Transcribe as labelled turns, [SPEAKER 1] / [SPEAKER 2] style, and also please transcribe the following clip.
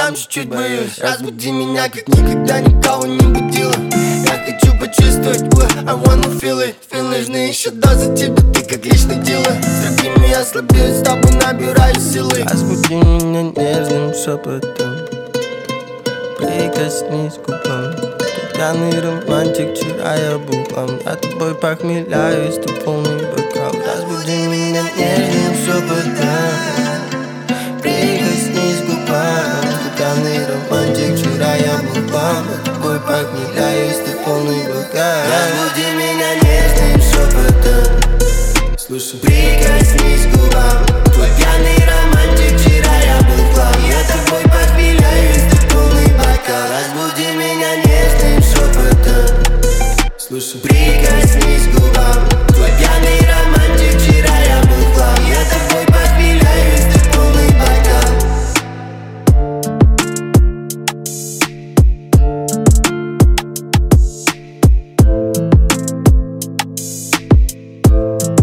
[SPEAKER 1] там чуть-чуть боюсь. Разбуди меня, как никогда никого не будила. Я хочу почувствовать, I wanna feel it. Feel нужны еще дозы тебе, ты как личный дилер. С другими я слабею, с тобой набираю силы.
[SPEAKER 2] Разбуди меня нежным шепотом, прикоснись к губам. Ты пьяный романтик, вчера я был вам. Я тобой похмеляюсь, ты полный бокал. Разбуди меня нежным шепотом, прикоснись к губам. Ты пьяный романтик, вчера я был вам. Я тобой похмеляюсь, ты полный бокал.
[SPEAKER 1] Разбуди меня нежным шепотом,
[SPEAKER 2] Слушай,
[SPEAKER 1] прикоснись к губам. Твой пьяный романтик, вчера я был к вам. Я тобой похмеляюсь, ты полный бокал. Разбуди меня нежным шепотом,
[SPEAKER 2] слушай,
[SPEAKER 1] прикоснись к губам.